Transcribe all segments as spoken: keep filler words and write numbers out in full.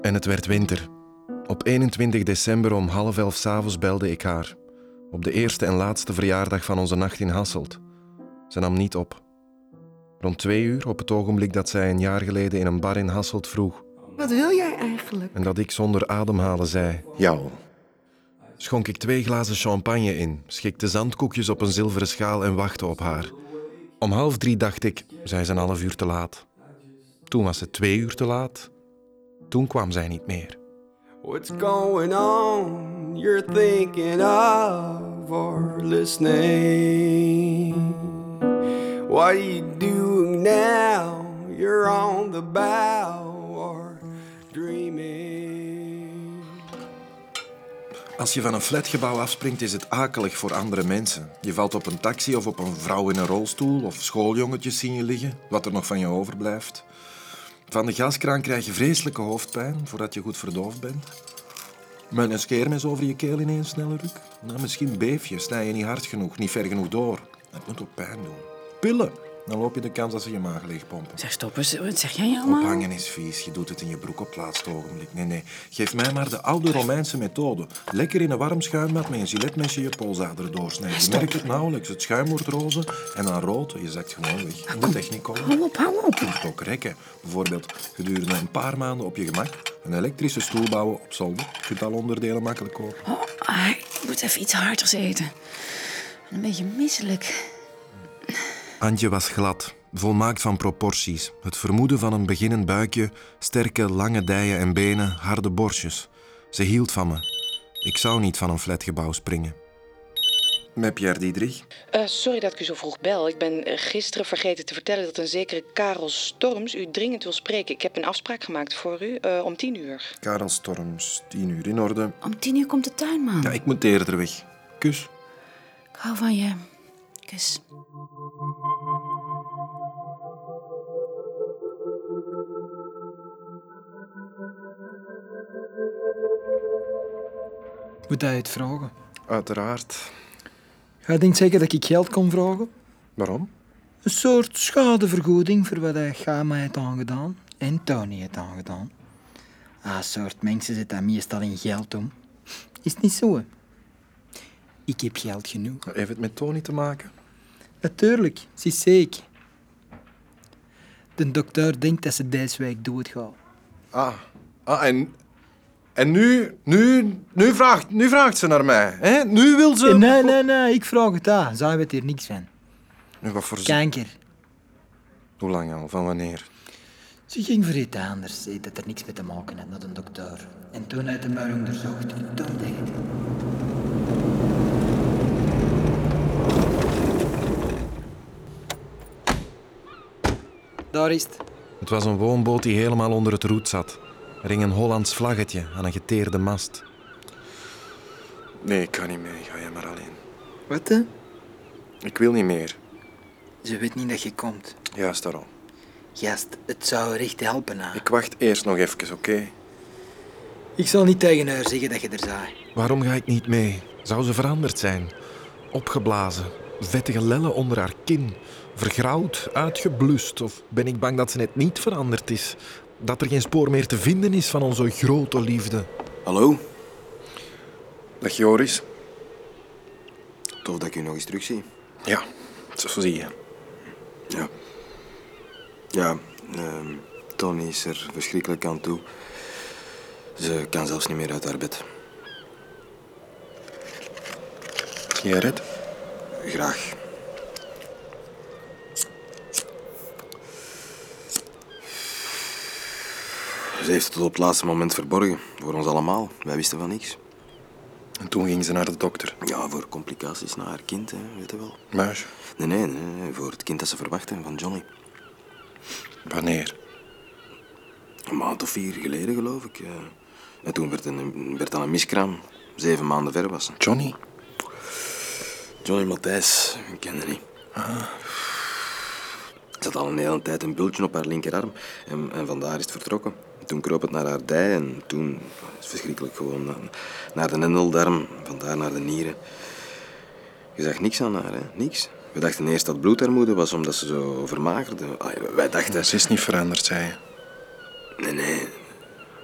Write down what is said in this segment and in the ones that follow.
En het werd winter. Op eenentwintig december om half elf 's avonds belde ik haar. Op de eerste en laatste verjaardag van onze nacht in Hasselt. Ze nam niet op. Rond twee uur, op het ogenblik dat zij een jaar geleden in een bar in Hasselt vroeg. Wat wil jij eigenlijk? En dat ik zonder ademhalen zei, ja. Schonk ik twee glazen champagne in, schikte zandkoekjes op een zilveren schaal en wachtte op haar. Om half drie dacht ik, zij is een half uur te laat. Toen was het twee uur te laat. Toen kwam zij niet meer. What's going on? You're thinking of or listening. What are you doing now? You're on the bow or dreaming. Als je van een flatgebouw afspringt, is het akelig voor andere mensen. Je valt op een taxi of op een vrouw in een rolstoel of schooljongetjes zien je liggen, wat er nog van je overblijft. Van de gaskraan krijg je vreselijke hoofdpijn voordat je goed verdoofd bent. Met een scheermes over je keel in één snelle ruk. Nou, misschien beef je, snij je niet hard genoeg, niet ver genoeg door. Dat moet ook pijn doen. Pillen. Dan loop je de kans dat ze je maag leegpompen. Zeg, stop eens. Wat zeg jij allemaal? Ophangen is vies. Je doet het in je broek op het laatste ogenblik. Nee, nee. Geef mij maar de oude Romeinse methode. Lekker in een warm schuimbad met een giletmesje je polsader doorsnijden. Je merkt het nauwelijks. Het schuim wordt roze en dan rood. Je zakt gewoon weg. In de technicolor. Hou op, hou op. Je kunt ook rekken. Bijvoorbeeld gedurende een paar maanden op je gemak een elektrische stoel bouwen op zolder. Je kunt alle onderdelen makkelijk kopen. Oh, ah, ik moet even iets harders eten. Een beetje misselijk. Antje was glad, volmaakt van proporties. Het vermoeden van een beginnend buikje, sterke, lange dijen en benen, harde borstjes. Ze hield van me. Ik zou niet van een flatgebouw springen. Met Pierre Diedrich. Uh, sorry dat ik u zo vroeg bel. Ik ben uh, gisteren vergeten te vertellen dat een zekere Karel Storms u dringend wil spreken. Ik heb een afspraak gemaakt voor u uh, om tien uur. Karel Storms, tien uur in orde. Om tien uur komt de tuinman. Ja, ik moet eerder weg. Kus. Ik hou van je. Kus. Moet hij het vragen? Uiteraard. Jij denkt zeker dat ik geld kon vragen? Waarom? Een soort schadevergoeding voor wat hij Gama heeft aangedaan en Tony heeft aangedaan. Ah, soort mensen zit dat meestal in geld om. Is het niet zo? Hè? Ik heb geld genoeg. Heeft het met Tony te maken? Natuurlijk, ze is zeker. De dokter denkt dat ze deze week doodgaat. Ah, ah en, en nu, nu, nu, vraagt, nu vraagt ze naar mij. Hè? Nu wil ze... Nee, nee, nee, ik vraag het aan. Zij weet hier niks van. En wat voor... Kanker. Hoe lang al? Van wanneer? Ze ging voor iets anders. Ze dat er niks mee te maken had naar de dokter. En toen hij hem maar onderzocht, toen dacht hij... Daar is het. Het was een woonboot die helemaal onder het roet zat. Er hing een Hollands vlaggetje aan een geteerde mast. Nee, ik kan niet mee. Ga jij maar alleen. Wat, hè? Ik wil niet meer. Ze weet niet dat je komt. Juist daarom. Gast, het zou er echt helpen, hè. Ik wacht eerst nog even, oké? Okay? Ik zal niet tegen haar zeggen dat je er zei. Waarom ga ik niet mee? Zou ze veranderd zijn? Opgeblazen, vettige lellen onder haar kin, vergrauwd, uitgeblust? Of ben ik bang dat ze net niet veranderd is? Dat er geen spoor meer te vinden is van onze grote liefde? Hallo? Dag Joris. Tof dat ik u nog eens terugzie. Ja, zo zie je. Ja. Ja, uh, Tony is er verschrikkelijk aan toe. Ze kan zelfs niet meer uit haar bed. Sigaret? Graag. Ze heeft het tot op het laatste moment verborgen. Voor ons allemaal. Wij wisten van niks. En toen ging ze naar de dokter. Ja, voor complicaties na haar kind, hè, weet je wel. Muis? Nee, nee, nee, voor het kind dat ze verwachten van Johnny. Wanneer? Een maand of vier geleden, geloof ik. Ja. En toen werd, een, werd dan een miskraam. Zeven maanden ver was. Johnny? Johnny Matthijs, ik ken haar niet. Ah. Ze had al een hele tijd een bultje op haar linkerarm. En, en vandaar is het vertrokken. Toen kroop het naar haar dij en toen... Dat is verschrikkelijk gewoon. Naar de endeldarm, vandaar naar de nieren. Je zag niks aan haar, hè? Niks. We dachten eerst dat bloedarmoede was omdat ze zo vermagerde. Ay, wij dachten... Ze is niet veranderd, zei je. Nee, nee.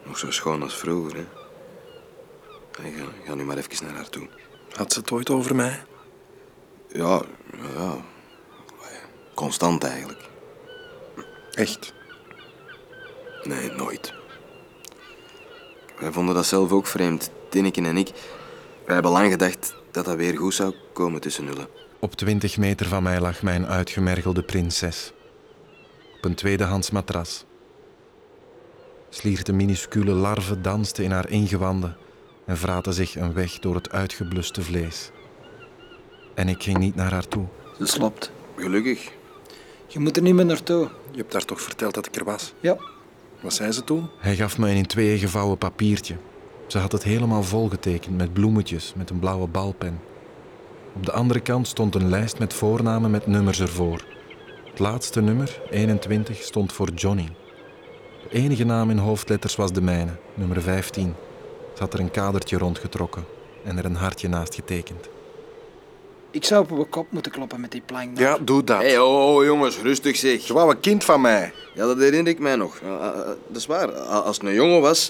Nog zo schoon als vroeger, hè. Hey, ga, ga nu maar even naar haar toe. Had ze het ooit over mij? Ja, ja, ja. Constant eigenlijk. Echt? Nee, nooit. Wij vonden dat zelf ook vreemd, Tineke en ik. Wij hebben lang gedacht dat dat weer goed zou komen tussen nullen. Op twintig meter van mij lag mijn uitgemergelde prinses. Op een tweedehands matras. Slierte minuscule larven dansten in haar ingewanden en vraten zich een weg door het uitgebluste vlees. En ik ging niet naar haar toe. Ze slaapt. Gelukkig. Je moet er niet meer naartoe. Je hebt haar toch verteld dat ik er was? Ja. Wat zei ze toen? Hij gaf me een in tweeën gevouwen papiertje. Ze had het helemaal volgetekend met bloemetjes, met een blauwe balpen. Op de andere kant stond een lijst met voornamen met nummers ervoor. Het laatste nummer, eenentwintig, stond voor Johnny. De enige naam in hoofdletters was de mijne, nummer vijftien. Ze had er een kadertje rondgetrokken en er een hartje naast getekend. Ik zou op mijn kop moeten kloppen met die plank. Ja, doe dat. Hé, hey, oh, oh, jongens, rustig zeg. Je wou een kind van mij. Ja, dat herinner ik mij nog. Uh, uh, dat is waar. Als het een jongen was...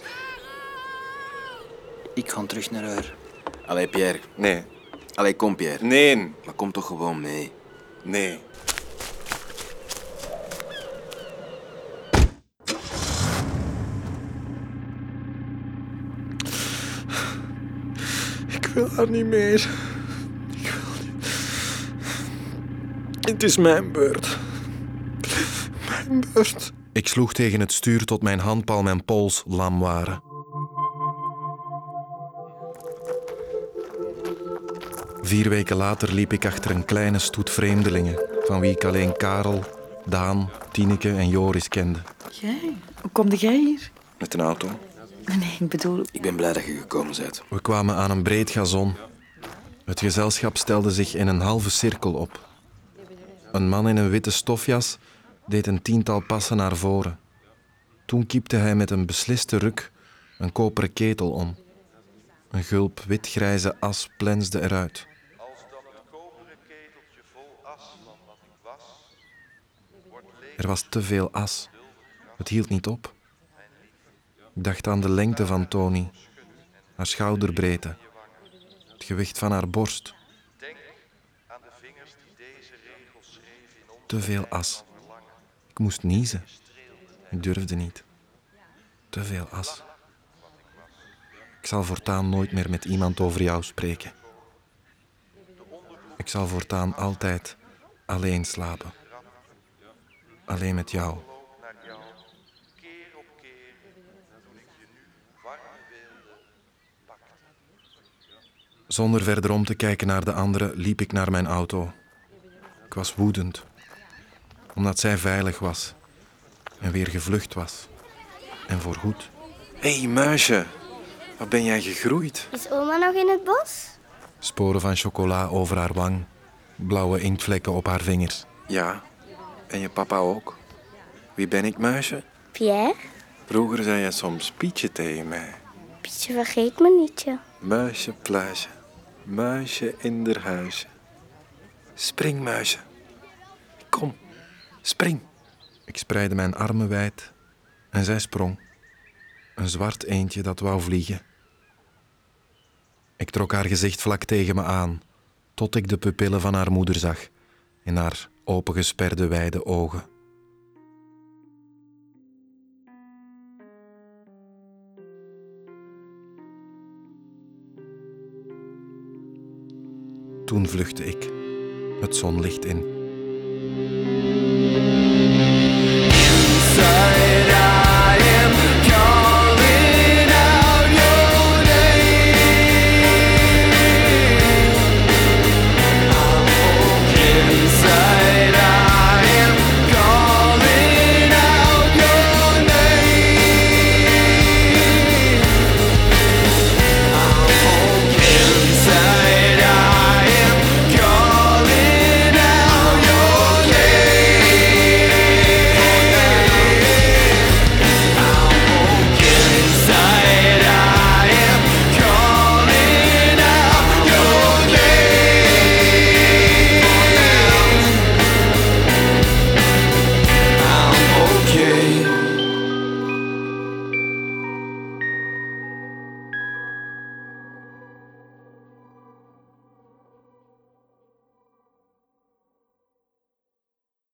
Ik ga terug naar haar. Allee, Pierre. Nee. Allee, kom, Pierre. Nee. Maar kom toch gewoon mee. Nee. Ik wil haar niet meer. Ik wil niet. Het is mijn beurt. Mijn beurt. Ik sloeg tegen het stuur tot mijn handpalm en pols lam waren. Vier weken later liep ik achter een kleine stoet vreemdelingen, van wie ik alleen Karel, Daan, Tineke en Joris kende. Jij? Hoe kom jij hier? Met een auto. Nee, ik bedoel... Ik ben blij dat je gekomen bent. We kwamen aan een breed gazon. Het gezelschap stelde zich in een halve cirkel op. Een man in een witte stofjas deed een tiental passen naar voren. Toen kiepte hij met een besliste ruk een koperen ketel om. Een gulp witgrijze as plensde eruit. Er was te veel as. Het hield niet op. Ik dacht aan de lengte van Tony, haar schouderbreedte, het gewicht van haar borst. Te veel as. Ik moest niezen. Ik durfde niet. Te veel as. Ik zal voortaan nooit meer met iemand over jou spreken. Ik zal voortaan altijd alleen slapen. Alleen met jou. Zonder verder om te kijken naar de anderen liep ik naar mijn auto. Ik was woedend. Omdat zij veilig was. En weer gevlucht was. En voorgoed. Hé, hey, muisje. Wat ben jij gegroeid? Is oma nog in het bos? Sporen van chocola over haar wang. Blauwe inktvlekken op haar vingers. Ja. En je papa ook. Wie ben ik, muisje? Pierre? Vroeger zei je soms Pietje tegen mij. Pietje, vergeet me nietje. Muisje, pluisje. Muisje in der huisje. Spring, muisje. Kom, spring. Ik spreidde mijn armen wijd en zij sprong. Een zwart eendje dat wou vliegen. Ik trok haar gezicht vlak tegen me aan, tot ik de pupillen van haar moeder zag, in haar opengesperde wijde ogen. Toen vluchtte ik, het zonlicht in.